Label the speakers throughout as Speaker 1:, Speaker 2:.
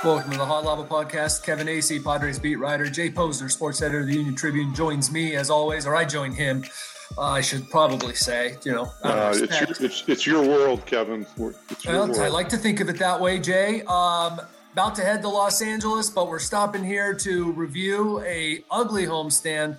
Speaker 1: Welcome to the Hot Lava Podcast. Kevin Acee, Padres beat writer. Jay Posner, sports editor of the Union Tribune, joins me as always, or I join him. I should probably say,
Speaker 2: it's your world, Kevin. It's your world.
Speaker 1: I like to think of it that way, Jay. About to head to Los Angeles, but we're stopping here to review a ugly homestand,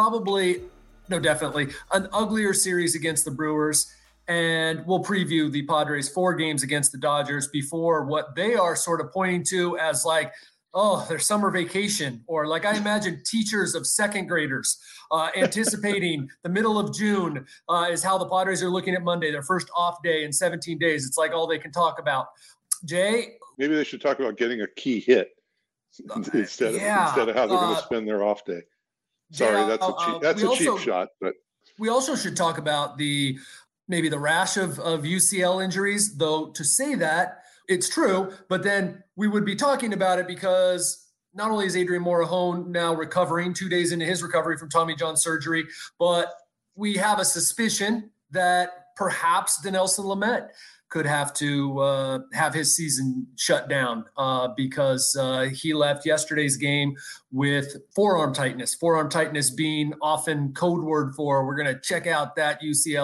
Speaker 1: definitely an uglier series against the Brewers. And we'll preview the Padres' 4 games against the Dodgers before what they are sort of pointing to as like, their summer vacation, or like I imagine teachers of second graders anticipating the middle of June is how the Padres are looking at Monday, their first off day in 17 days. It's like all they can talk about. Jay?
Speaker 2: Maybe they should talk about getting a key hit instead of how they're going to spend their off day. Sorry, that's a cheap shot. But
Speaker 1: we also should talk about maybe the rash of UCL injuries, though to say that, it's true, but then we would be talking about it because not only is Adrian Morejon now recovering 2 days into his recovery from Tommy John surgery, but we have a suspicion that perhaps Dinelson Lamet could have to have his season shut down because he left yesterday's game with forearm tightness being often code word for we're going to check out that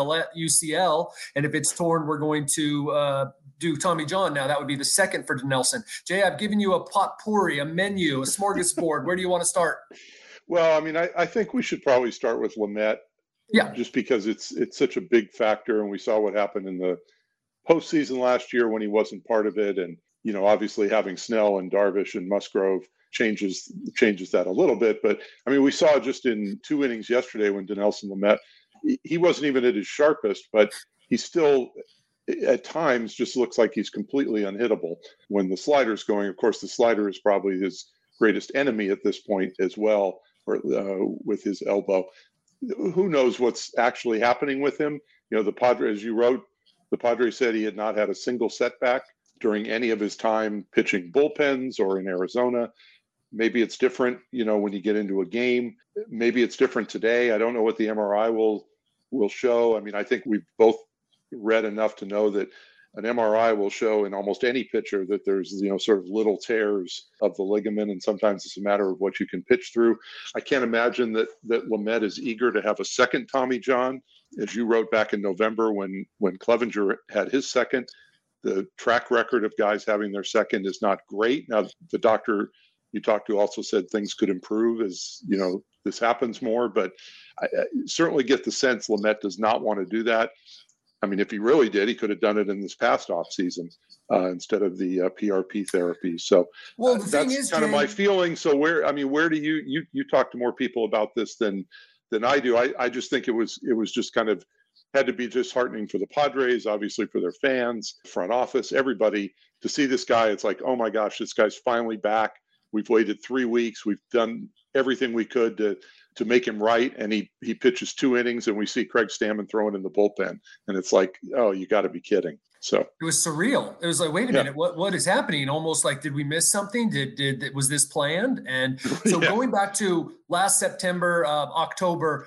Speaker 1: UCL. And if it's torn, we're going to do Tommy John. Now that would be the second for Dinelson. Jay, I've given you a potpourri, a menu, a smorgasbord. Where do you want to start?
Speaker 2: Well, I mean, I think we should probably start with Lamet.
Speaker 1: Yeah.
Speaker 2: Just because it's such a big factor. And we saw what happened in the postseason last year when he wasn't part of it. And, obviously having Snell and Darvish and Musgrove changes that a little bit. But I mean, we saw just in 2 innings yesterday when Dinelson Lamet, he wasn't even at his sharpest, but he still at times just looks like he's completely unhittable when the slider's going. Of course, the slider is probably his greatest enemy at this point as well, with his elbow. Who knows what's actually happening with him? The Padres, as you wrote, the Padres said he had not had a single setback during any of his time pitching bullpens or in Arizona. Maybe it's different, when you get into a game. Maybe it's different today. I don't know what the MRI will show. I mean, I think we've both read enough to know that an MRI will show in almost any pitcher that there's, sort of little tears of the ligament, and sometimes it's a matter of what you can pitch through. I can't imagine that Lamet is eager to have a second Tommy John. As you wrote back in November when Clevenger had his second, the track record of guys having their second is not great. Now, the doctor you talked to also said things could improve as, this happens more, but I certainly get the sense Lamet does not want to do that. I mean, if he really did, he could have done it in this past offseason instead of the PRP therapy. So that's kind of my feeling. So where do you talk to more people about this than I do? I just think it was just kind of had to be disheartening for the Padres, obviously for their fans, front office, everybody to see this guy. It's like, oh my gosh, this guy's finally back. We've waited 3 weeks. We've done everything we could to make him right. And he pitches 2 innings and we see Craig Stammen throwing in the bullpen. And it's like, oh, you got to be kidding. So
Speaker 1: it was surreal. It was like, wait a minute, what is happening? Almost like, did we miss something? Was this planned? And so going back to last September, October,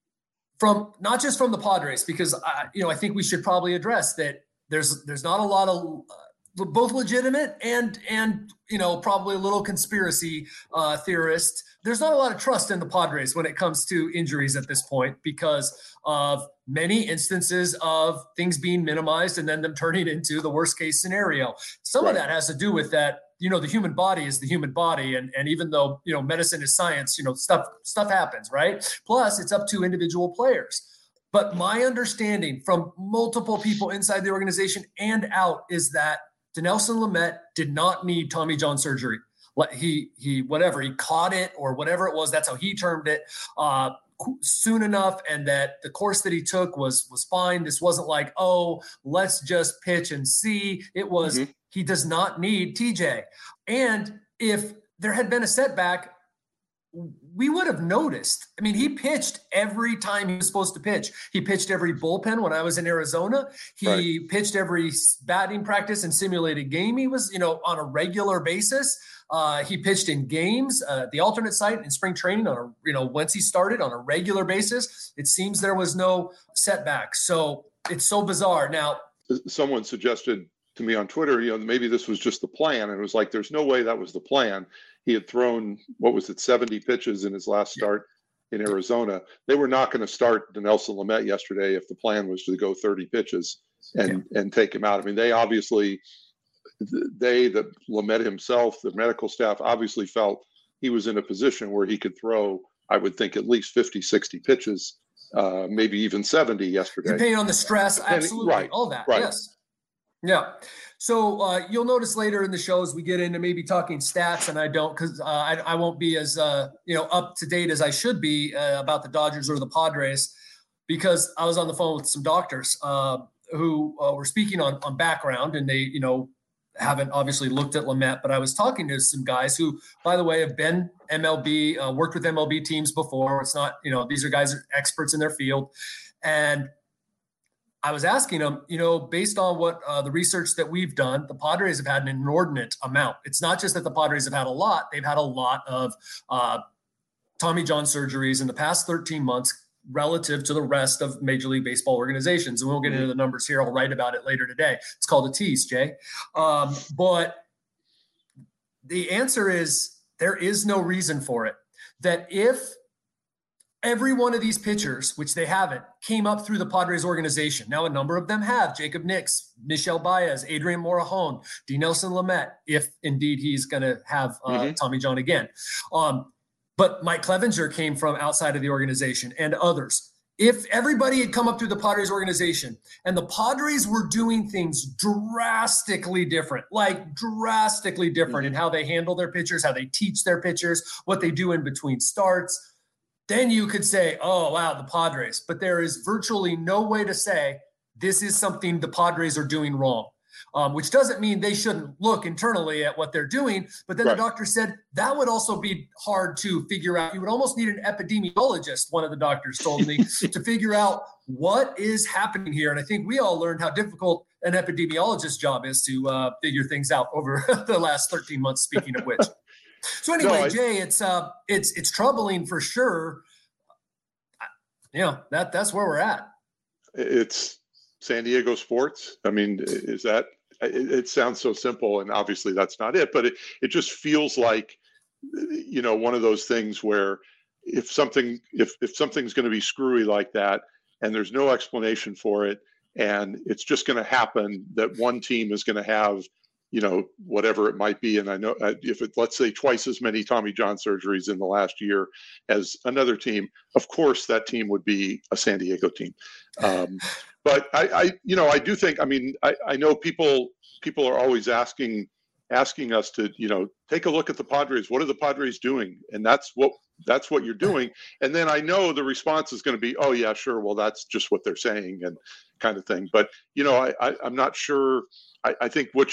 Speaker 1: from not just from the Padres, because I think we should probably address that there's not a lot of both legitimate and probably a little conspiracy theorist. There's not a lot of trust in the Padres when it comes to injuries at this point because of many instances of things being minimized and then them turning into the worst case scenario. Some of that has to do with that, the human body is the human body. And even though, medicine is science, stuff happens, right? Plus it's up to individual players. But my understanding from multiple people inside the organization and out is that Dinelson Lamet did not need Tommy John surgery. He caught it or whatever it was. That's how he termed it soon enough. And that the course that he took was fine. This wasn't like, let's just pitch and see. It was, He does not need TJ. And if there had been a setback, we would have noticed. I mean, he pitched every time he was supposed to pitch. He pitched every bullpen when I was in Arizona. He pitched every batting practice and simulated game. He was, on a regular basis. He pitched in games, the alternate site in spring training once he started on a regular basis. It seems there was no setback. So it's so bizarre. Now,
Speaker 2: someone suggested to me on Twitter, maybe this was just the plan. And it was like, there's no way that was the plan. He had thrown, 70 pitches in his last start in Arizona. They were not going to start Dinelson Lamet yesterday if the plan was to go 30 pitches and take him out. I mean, they obviously, the Lamet himself, the medical staff obviously felt he was in a position where he could throw, I would think, at least 50, 60 pitches, maybe even 70 yesterday.
Speaker 1: Depending on the stress, absolutely,
Speaker 2: right,
Speaker 1: all that,
Speaker 2: right.
Speaker 1: Yes. Yeah. So you'll notice later in the show as we get into maybe talking stats, and I don't because I won't be as up to date as I should be about the Dodgers or the Padres, because I was on the phone with some doctors who were speaking on background, and they haven't obviously looked at Lamet, but I was talking to some guys who, by the way, have been MLB, worked with MLB teams before. It's not, these are guys who are experts in their field. And I was asking them, based on what the research that we've done, the Padres have had an inordinate amount. It's not just that the Padres have had a lot. They've had a lot of Tommy John surgeries in the past 13 months relative to the rest of Major League Baseball organizations. And we'll get into the numbers here. I'll write about it later today. It's called a tease, Jay. But the answer is there is no reason for it. That if every one of these pitchers, which they haven't, came up through the Padres organization. Now, a number of them have. Jacob Nix, Michel Baez, Adrian Morejon, Dinelson Lamet, if indeed he's going to have Tommy John again. But Mike Clevenger came from outside of the organization and others. If everybody had come up through the Padres organization and the Padres were doing things drastically different in how they handle their pitchers, how they teach their pitchers, what they do in between starts, then you could say, oh, wow, the Padres. But there is virtually no way to say this is something the Padres are doing wrong, which doesn't mean they shouldn't look internally at what they're doing. But then the doctor said that would also be hard to figure out. You would almost need an epidemiologist, one of the doctors told me, to figure out what is happening here. And I think we all learned how difficult an epidemiologist's job is to figure things out over the last 13 months, speaking of which. So anyway, Jay, it's troubling for sure. That's where we're at.
Speaker 2: It's San Diego sports. I mean, it sounds so simple, and obviously that's not it, but it just feels like, one of those things where if something's going to be screwy like that and there's no explanation for it, and it's just going to happen that one team is going to have, whatever it might be. And I know if let's say twice as many Tommy John surgeries in the last year as another team, of course that team would be a San Diego team. But I do think, I know people are always asking us to, take a look at the Padres. What are the Padres doing? And that's what you're doing. And then I know the response is going to be, oh yeah, sure. Well, that's just what they're saying and kind of thing. But, I'm not sure. I think what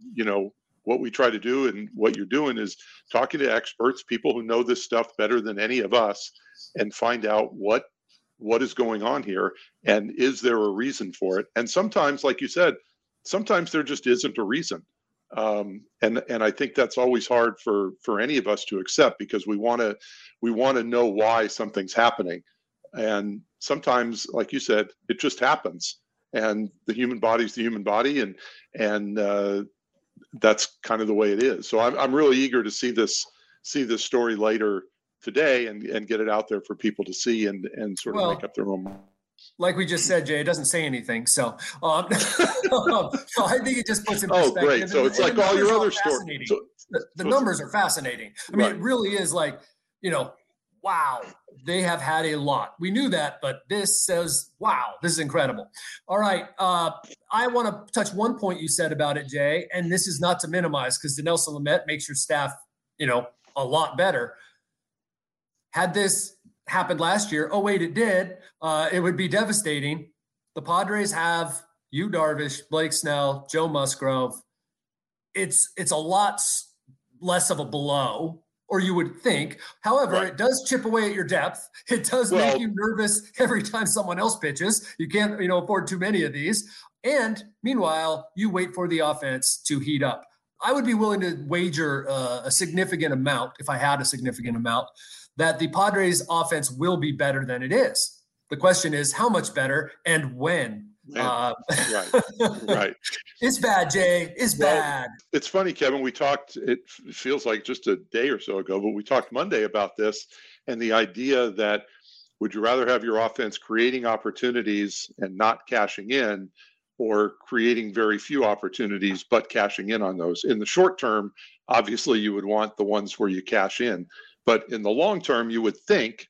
Speaker 2: we try to do and what you're doing is talking to experts, people who know this stuff better than any of us, and find out what is going on here and is there a reason for it. And sometimes, like you said, sometimes there just isn't a reason. And I think that's always hard for any of us to accept, because we want to know why something's happening. And sometimes, like you said, it just happens. And the human body's the human body, and that's kind of the way it is. So I'm really eager to see this story later today and get it out there for people to see and sort of make up their own mind.
Speaker 1: Like we just said, Jay, it doesn't say anything. So I think it just puts in perspective.
Speaker 2: Oh, great. So it's like all your other stories.
Speaker 1: The numbers are fascinating. I mean, it really is like, wow, they have had a lot. We knew that, but this says, wow, this is incredible. All right. I want to touch one point you said about it, Jay, and this is not to minimize, because Dinelson Lamet makes your staff, a lot better. Had this happened last year, oh, wait, it did, it would be devastating. The Padres have Yu Darvish, Blake Snell, Joe Musgrove. It's a lot less of a blow, or you would think. However, It does chip away at your depth. It does make you nervous every time someone else pitches. You can't, afford too many of these. And meanwhile, you wait for the offense to heat up. I would be willing to wager a significant amount, if I had a significant amount, that the Padres offense will be better than it is. The question is how much better and when.
Speaker 2: Right.
Speaker 1: It's bad, Jay. It's bad.
Speaker 2: It's funny, Kevin. We talked, it feels like just a day or so ago, but we talked Monday about this and the idea that would you rather have your offense creating opportunities and not cashing in, or creating very few opportunities but cashing in on those? In the short term, obviously you would want the ones where you cash in. But in the long term, you would think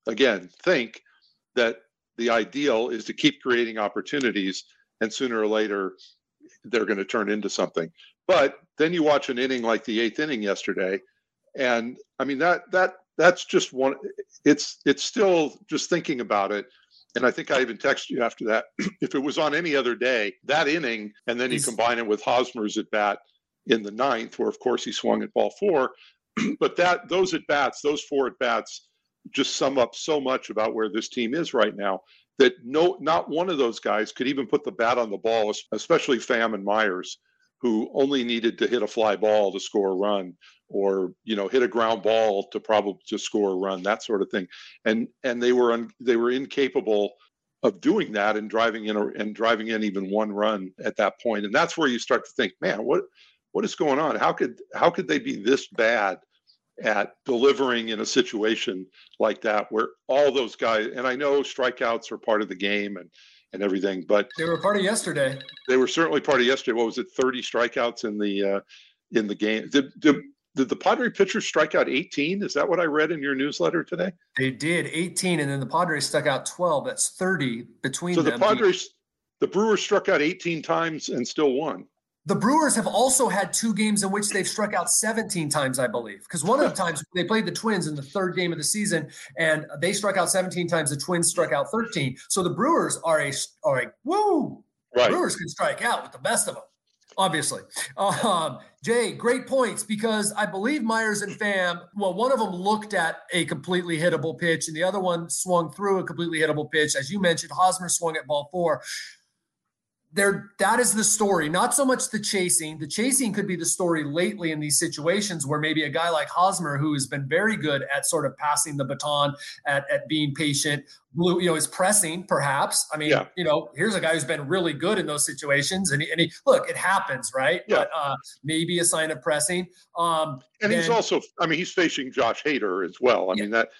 Speaker 2: that the ideal is to keep creating opportunities, and sooner or later they're going to turn into something. But then you watch an inning like the 8th inning yesterday, and I mean that's just one. It's still just thinking about it. And I think I even texted you after that. If it was on any other day, that inning, and then you combine it with Hosmer's at bat in the 9th, where of course he swung at ball 4. But those at bats, those 4 at bats, just sum up so much about where this team is right now, that not one of those guys could even put the bat on the ball, especially Pham and Myers, who only needed to hit a fly ball to score a run, or hit a ground ball to score a run, that sort of thing. And they were incapable of doing that and driving in even one run at that point. And that's where you start to think, man, what is going on? How could they be this bad at delivering in a situation like that, where all those guys, and I know strikeouts are part of the game and everything, but
Speaker 1: they were part of yesterday.
Speaker 2: They were certainly part of yesterday. What was it? 30 strikeouts in the game. Did the Padre pitchers strike out 18? Is that what I read in your newsletter today?
Speaker 1: They did 18, and then the Padres stuck out 12. That's 30 between them.
Speaker 2: So the Brewers struck out 18 times and still won.
Speaker 1: The Brewers have also had 2 games in which they've struck out 17 times, I believe, because one of the times they played the Twins in the 3rd game of the season, and they struck out 17 times. The Twins struck out 13. So the Brewers are a woo. Right. Brewers can strike out with the best of them, obviously. Jay, great points, because I believe Myers and Pham, well, one of them looked at a completely hittable pitch, and the other one swung through a completely hittable pitch. As you mentioned, Hosmer swung at ball 4. That is the story, not so much the chasing. The chasing could be the story lately in these situations where maybe a guy like Hosmer, who has been very good at sort of passing the baton, at being patient, is pressing perhaps. I mean, here's a guy who's been really good in those situations, and he look, it happens, right?
Speaker 2: Yeah.
Speaker 1: But maybe a sign of pressing.
Speaker 2: He's also, he's facing Josh Hader as well.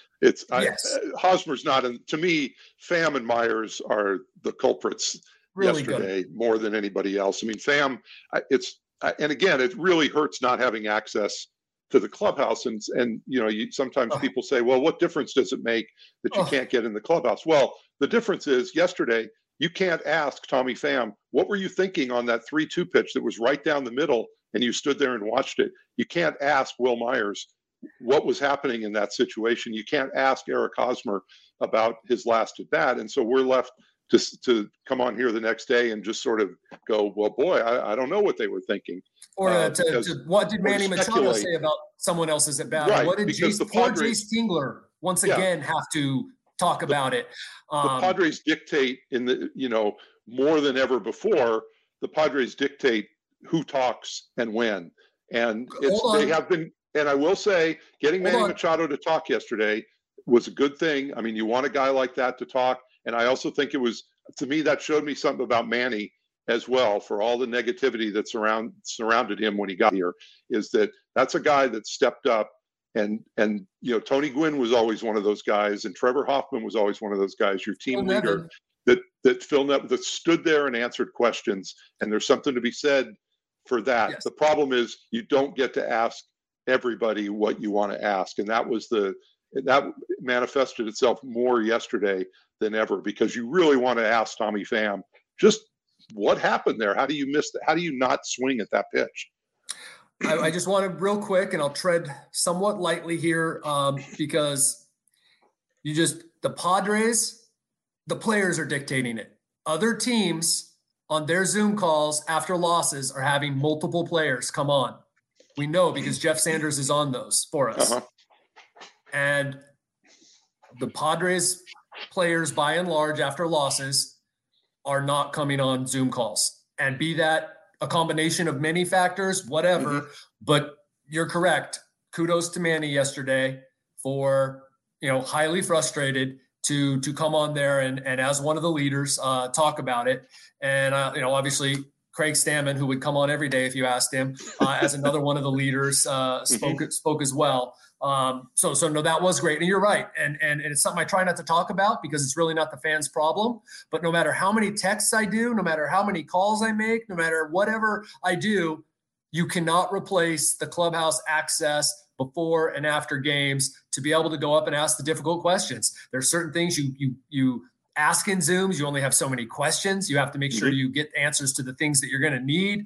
Speaker 2: Hosmer's not, to me, Pham and Myers are the culprits. Really yesterday, good. More than anybody else. Pham, and again, it really hurts not having access to the clubhouse. And sometimes people say, well, what difference does it make that you can't get in the clubhouse? Well, the difference is yesterday, you can't ask Tommy Pham, what were you thinking on that 3-2 pitch that was right down the middle and you stood there and watched it? You can't ask Wil Myers what was happening in that situation. You can't ask Eric Hosmer about his last at bat. And so we're left to come on here the next day and just sort of go, well, boy, I don't know what they were thinking.
Speaker 1: Or what did Manny Machado say about someone else's at bat?
Speaker 2: Right,
Speaker 1: what did Jace Tingler once again have to talk about it?
Speaker 2: The Padres dictate more than ever before. The Padres dictate who talks and when, and they have been. And I will say, getting Manny Machado to talk yesterday was a good thing. You want a guy like that to talk. And I also think to me, that showed me something about Manny as well, for all the negativity that surrounded him when he got here, is that's a guy that stepped up. And Tony Gwynn was always one of those guys, and Trevor Hoffman was always one of those guys, your team leader, that Phil Nevin, that stood there and answered questions. And there's something to be said for that. Yes. The problem is you don't get to ask everybody what you want to ask. And that manifested itself more yesterday than ever, because you really want to ask Tommy Pham just what happened there. How do you miss that? How do you not swing at that pitch?
Speaker 1: I just want to real quick, and I'll tread somewhat lightly here, because the Padres, the players are dictating it. Other teams on their Zoom calls after losses are having multiple players come on. We know because Jeff Sanders is on those for us. Uh-huh. And the Padres players, by and large, after losses, are not coming on Zoom calls. And be that a combination of many factors, whatever. Mm-hmm. But you're correct. Kudos to Manny yesterday for, highly frustrated, to come on there and as one of the leaders talk about it. And obviously Craig Stammen, who would come on every day if you asked him, as another one of the leaders, spoke as well. So no, that was great. And you're right. And it's something I try not to talk about because it's really not the fans' problem. But no matter how many texts I do, no matter how many calls I make, no matter whatever I do, you cannot replace the clubhouse access before and after games to be able to go up and ask the difficult questions. There's certain things you ask in Zooms. You only have so many questions. You have to make sure you get answers to the things that you're going to need.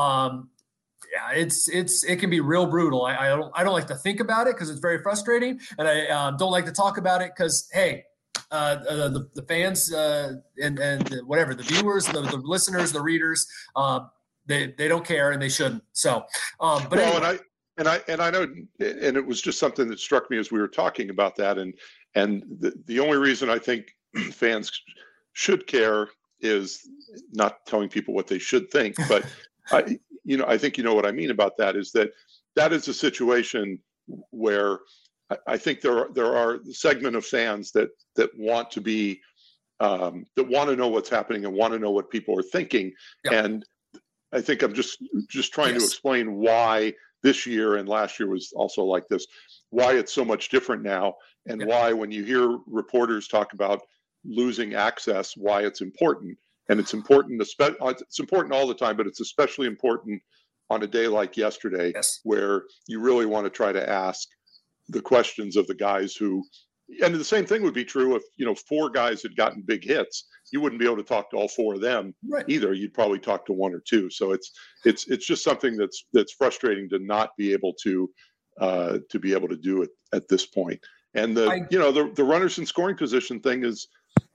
Speaker 1: It can be real brutal. I don't like to think about it because it's very frustrating, and I don't like to talk about it because, hey, the fans and whatever, the viewers, the listeners, the readers, they don't care and they shouldn't. So, but anyway.
Speaker 2: And I know, and it was just something that struck me as we were talking about that, and the only reason I think fans should care is not telling people what they should think, but I think you know what I mean about that is that is a situation where I think there are a segment of fans that want to be that want to know what's happening and want to know what people are thinking, and I think I'm just trying to explain why this year and last year was also like this, why it's so much different now, and why when you hear reporters talk about losing access, why it's important. And it's important, it's important all the time, but it's especially important on a day like yesterday, where you really want to try to ask the questions of the guys who, and the same thing would be true if, 4 guys had gotten big hits, you wouldn't be able to talk to all 4 of them either. You'd probably talk to 1 or 2. So it's just something that's frustrating to not be able to be able to do it at this point. And the runners in scoring position thing is,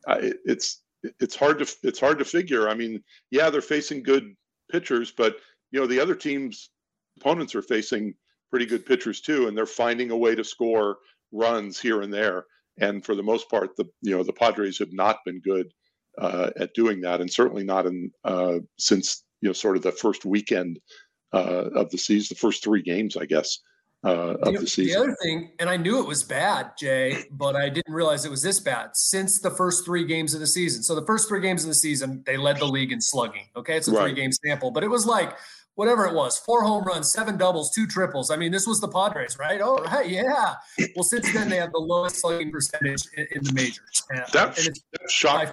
Speaker 2: it's hard to figure. I mean, they're facing good pitchers, but the other team's opponents are facing pretty good pitchers too, and they're finding a way to score runs here and there. And for the most part, the Padres have not been good at doing that, and certainly not since sort of the first weekend of the season, the first 3 games, I guess, of the season.
Speaker 1: The other thing, and I knew it was bad, Jay, but I didn't realize it was this bad since the first 3 games of the season. So the first 3 games of the season, they led the league in slugging. Okay, it's a 3-game sample, but it was like whatever it was, 4 home runs, 7 doubles, 2 triples. I mean, this was the Padres, right? Oh, right, yeah. Well, since then they have the lowest slugging percentage in the majors.
Speaker 2: That shocked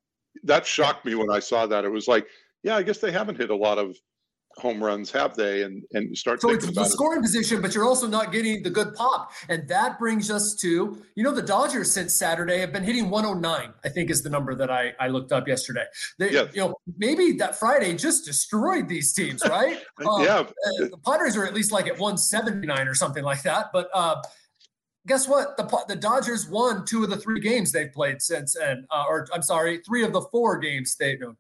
Speaker 2: me when I saw that. It was like, I guess they haven't hit a lot of home runs, have they? And you start thinking about it. So it's the
Speaker 1: scoring position, but you're also not getting the good pop. And that brings us to, the Dodgers since Saturday have been hitting 109, I think is the number that I looked up yesterday. Maybe that Friday just destroyed these teams, right? The Padres are at least like at 179 or something like that. But guess what? The Dodgers won 2 of the 3 games they've played since, 3 of the 4 games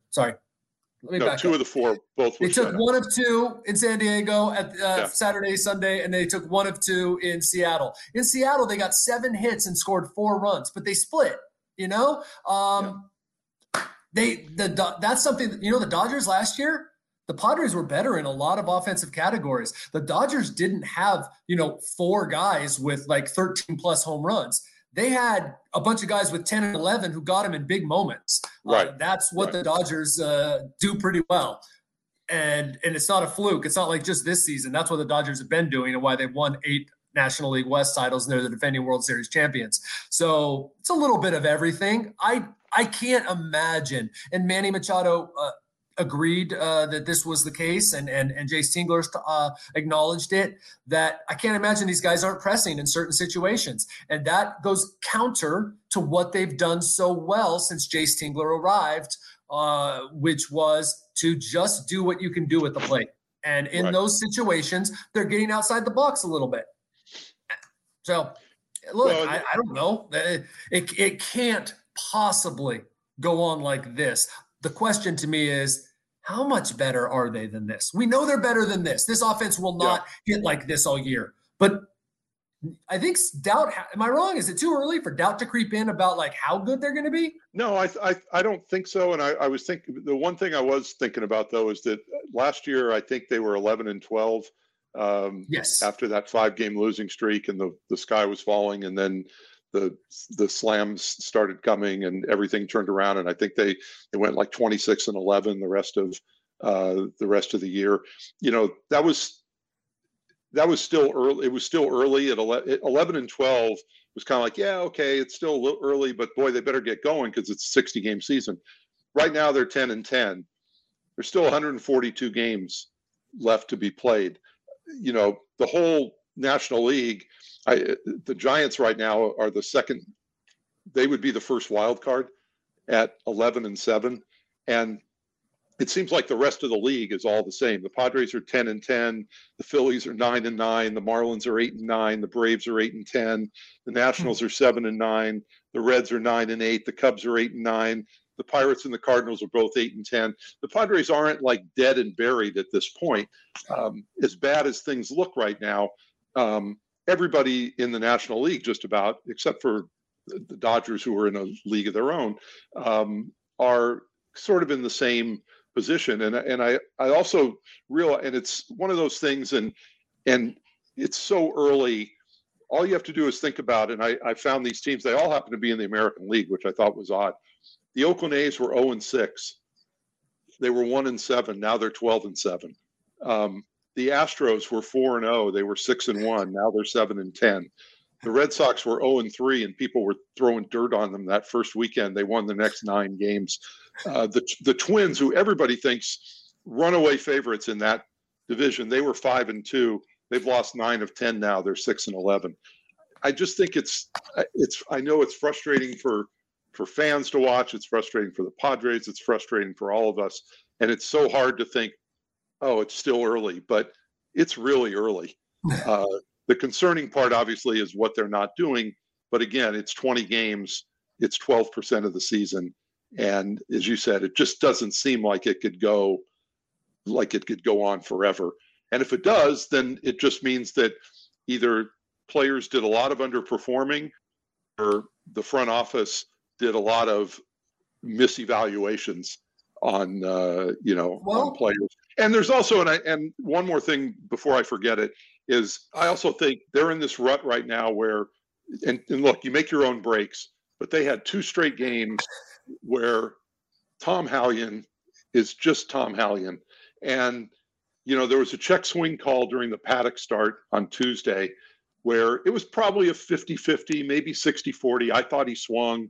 Speaker 2: No, 2 of the 4 both.
Speaker 1: They took 1 of 2 in San Diego at Saturday, Sunday, and they took 1 of 2 in Seattle. In Seattle, they got 7 hits and scored 4 runs, but they split. That's something. The Dodgers last year, the Padres were better in a lot of offensive categories. The Dodgers didn't have 4 guys with like 13 plus home runs. They had a bunch of guys with 10 and 11 who got them in big moments. That's what the Dodgers do pretty well. And it's not a fluke. It's not like just this season. That's what the Dodgers have been doing and why they've won 8 National League West titles and they're the defending World Series champions. So it's a little bit of everything. I can't imagine. And Manny Machado agreed that this was the case, and Jayce Tingler acknowledged it, that I can't imagine these guys aren't pressing in certain situations. And that goes counter to what they've done so well since Jayce Tingler arrived, which was to just do what you can do at the plate. And in those situations, they're getting outside the box a little bit. So, look, I don't know. It can't possibly go on like this. The question to me is, how much better are they than this? We know they're better than this. This offense will not hit like this all year. But I think doubt, am I wrong? Is it too early for doubt to creep in about like how good they're going to be?
Speaker 2: No, I don't think so. And I was thinking, the one thing I was thinking about though, is that last year, I think they were 11-12 after that 5-game losing streak and the sky was falling. And then the slams started coming and everything turned around. And I think they went like 26-11 the rest of the year. That was still early. It was still early at 11-12 was kind of like, yeah, okay, it's still a little early, but boy, they better get going because it's a 60-game season. Right now they're 10-10. There's still 142 games left to be played. The whole National League, the Giants right now are the second. They would be the first wild card at 11-7, and it seems like the rest of the league is all the same. The Padres are 10-10, the Phillies are 9-9, the Marlins are 8-9, the Braves are 8-10, the Nationals are 7-9, the Reds are 9-8, the Cubs are 8-9. The Pirates and the Cardinals are both 8-10. The Padres aren't like dead and buried at this point. As bad as things look right now, everybody in the National League, just about, except for the Dodgers, who are in a league of their own, are sort of in the same position. And I also realize, and it's one of those things, and it's so early. All you have to do is think about, and I found these teams, they all happen to be in the American League, which I thought was odd. The Oakland A's were 0-6. They were 1-7. Now they're 12-7. The Astros were 4-0. They were 6-1. Now they're 7-10. The Red Sox were 0-3, and people were throwing dirt on them that first weekend. They won the next 9 games. The Twins, who everybody thinks runaway favorites in that division, they were 5-2. They've lost 9 of 10 now. They're 6-11. I just think it's. I know it's frustrating for fans to watch. It's frustrating for the Padres. It's frustrating for all of us. And it's so hard to think, oh, it's still early, but it's really early. The concerning part, obviously, is what they're not doing. But again, it's 20 games. It's 12% of the season. And as you said, it just doesn't seem like it could go on forever. And if it does, then it just means that either players did a lot of underperforming or the front office did a lot of misevaluations on on players. And there's also, and one more thing before I forget it, is I also think they're in this rut right now where, and look, you make your own breaks, but they had 2 straight games where Tom Hallion is just Tom Hallion. And, there was a check swing call during the Paddock start on Tuesday where it was probably a 50-50, maybe 60-40. I thought he swung.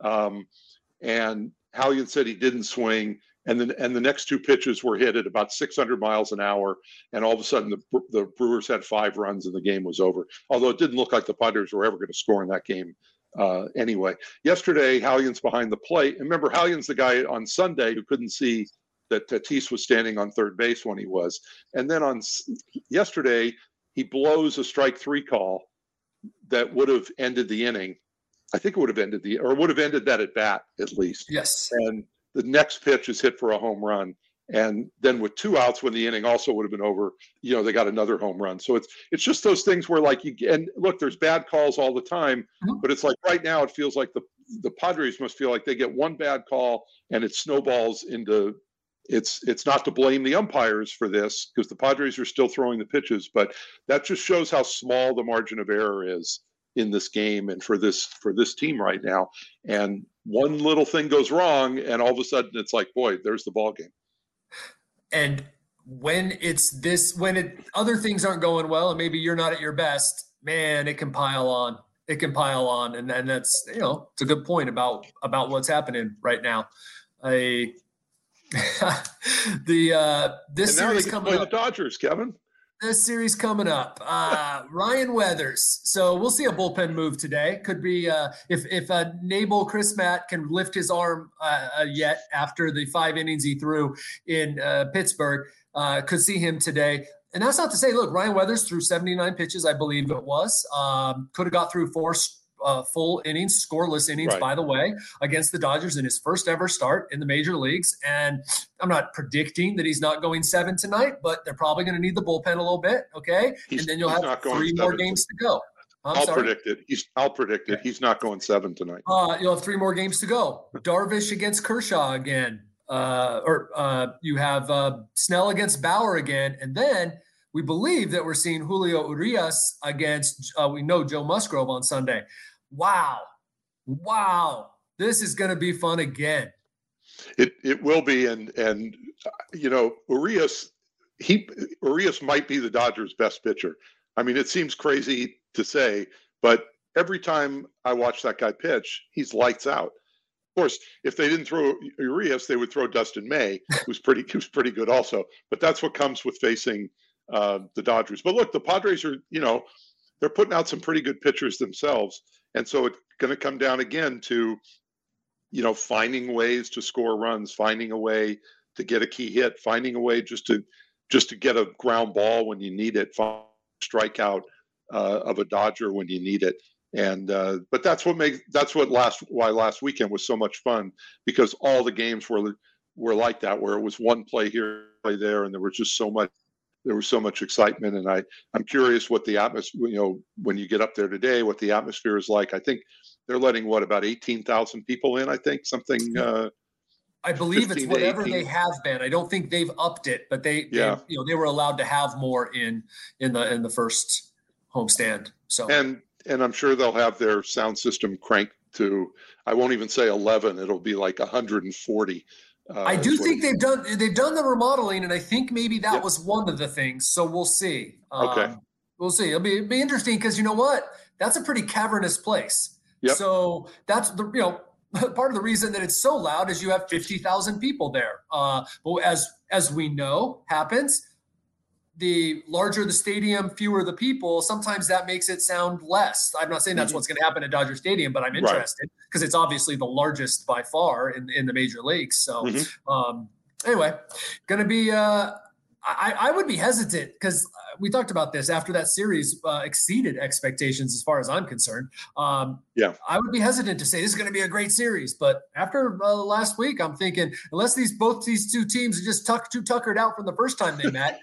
Speaker 2: And Hallion said he didn't swing, and the next 2 pitches were hit at about 600 miles an hour, and all of a sudden the Brewers had 5 runs and the game was over. Although it didn't look like the Padres were ever going to score in that game anyway. Yesterday, Hallion's behind the plate. And remember, Hallion's the guy on Sunday who couldn't see that Tatis was standing on third base when he was. And then on yesterday, he blows a strike 3 call that would have ended the inning. I think it would have ended that at bat at least.
Speaker 1: Yes.
Speaker 2: And the next pitch is hit for a home run. And then with 2 outs when the inning also would have been over, they got another home run. So it's just those things where and look, there's bad calls all the time, but it's like right now it feels like the Padres must feel like they get 1 bad call and it snowballs into it's not to blame the umpires for this because the Padres are still throwing the pitches, but that just shows how small the margin of error is in this game and for this team right now. And one little thing goes wrong and all of a sudden it's like, boy, there's the ball game.
Speaker 1: And when other things aren't going well and maybe you're not at your best, man, it can pile on. And that's, it's a good point about what's happening right now. This series coming up.
Speaker 2: The Dodgers, Kevin.
Speaker 1: This series coming up, Ryan Weathers. So we'll see a bullpen move today. Could be if Nabel Chrismat can lift his arm yet after the 5 innings he threw in Pittsburgh. Could see him today. And that's not to say, look, Ryan Weathers threw 79 pitches, I believe it was. Could have got through 4 full innings, scoreless innings, right, by the way, against the Dodgers in his first ever start in the major leagues. And I'm not predicting that he's not going 7 tonight, but they're probably going to need the bullpen a little bit. Okay. And then you'll have 3 more games to go.
Speaker 2: I'll predict it. He's not going 7 tonight.
Speaker 1: You'll have 3 more games to go. Darvish against Kershaw again. You have Snell against Bauer again. And then we believe that we're seeing Julio Urias against, we know Joe Musgrove on Sunday. Wow. This is going to be fun again.
Speaker 2: It will be. And Urias might be the Dodgers' best pitcher. I mean, it seems crazy to say, but every time I watch that guy pitch, he's lights out. Of course, if they didn't throw Urias, they would throw Dustin May, who's pretty good also. But that's what comes with facing the Dodgers. But look, the Padres are, they're putting out some pretty good pitchers themselves. And so it's going to come down again to, finding ways to score runs, finding a way to get a key hit, finding a way just to get a ground ball when you need it, strikeout of a Dodger when you need it. And but that's why last weekend was so much fun, because all the games were like that, where it was one play here, play there, and there was so much excitement. And I'm curious what the atmosphere, when you get up there today, what the atmosphere is like. I think they're letting about 18,000 people in. I think something.
Speaker 1: I believe it's whatever they have been. I don't think they've upped it, but they were allowed to have more in the first homestand. So and I'm sure they'll have their sound system cranked to, I won't even say 11. It'll be like 140. I do think they've done the remodeling, and I think maybe that was one of the things. So we'll see.
Speaker 2: Okay.
Speaker 1: We'll see. It'll be interesting, because you know what? That's a pretty cavernous place. Yep. So that's the part of the reason that it's so loud is you have 50,000 people there. But as we know happens, the larger the stadium, fewer the people. Sometimes that makes it sound less. I'm not saying that's what's going to happen at Dodger Stadium, but I'm interested because it's obviously the largest by far in the major leagues. So anyway, going to be I would be hesitant, because we talked about this after that series exceeded expectations as far as I'm concerned. I would be hesitant to say this is going to be a great series, but after last week, I'm thinking, unless these two teams are just tuckered out from the first time they met,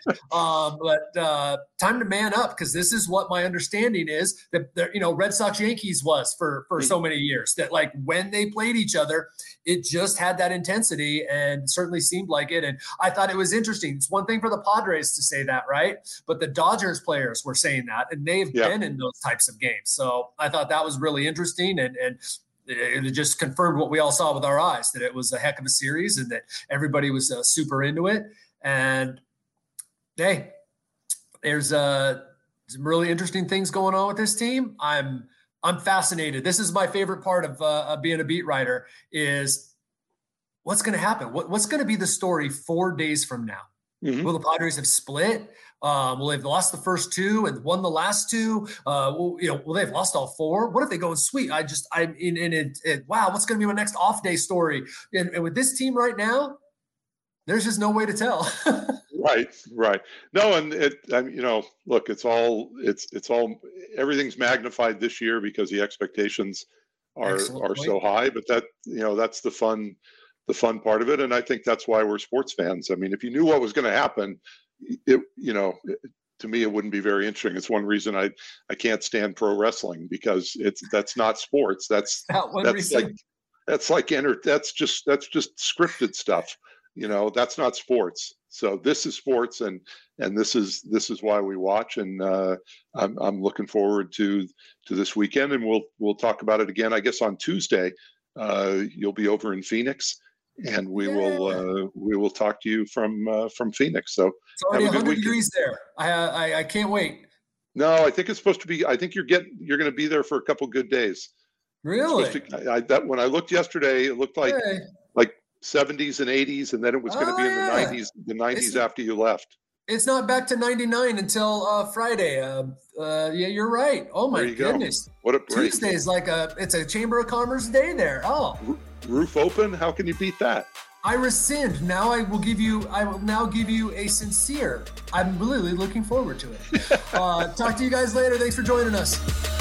Speaker 1: but time to man up, because this is what my understanding is that Red Sox Yankees was for so many years, that like when they played each other, it just had that intensity and certainly seemed like it. And I thought it was interesting. It's one thing for the Padres to say that, right? But the Dodgers players were saying that, and they've been in those types of games. So I thought that was really interesting, and it just confirmed what we all saw with our eyes, that it was a heck of a series and that everybody was super into it. And hey, there's some really interesting things going on with this team. I'm fascinated. This is my favorite part of being a beat writer, is what's going to happen. What's going to be the story 4 days from now? Will the Padres have split? Will they've lost the first two and won the last two? Will they've lost all four? What if they go and sweep? Wow, what's going to be my next off day story? And with this team right now, there's just no way to tell. Right. No, and look, it's all everything's magnified this year because the expectations are so high. But that's the fun part of it, and I think that's why we're sports fans. I mean, if you knew what was going to happen, to me, it wouldn't be very interesting. It's one reason I can't stand pro wrestling, because that's not sports. That's just scripted stuff. That's not sports. So this is sports, and this is why we watch. And I'm looking forward to this weekend, and we'll talk about it again, I guess, on Tuesday. You'll be over in Phoenix, and we will talk to you from Phoenix. So it's already 100 degrees there. I can't wait.
Speaker 2: No, I think it's supposed to be. I think you're going to be there for a couple good days.
Speaker 1: Really?
Speaker 2: When I looked yesterday, it looked like 70s and 80s, and then it was going to be in the 90s after you left.
Speaker 1: It's not back to 99 until Friday. You're right. Oh my goodness!
Speaker 2: What a break.
Speaker 1: Tuesday is it's a Chamber of Commerce day there. Oh,
Speaker 2: roof open. How can you beat that?
Speaker 1: I rescind. Now I will now give you a sincere. I'm really looking forward to it. Talk to you guys later. Thanks for joining us.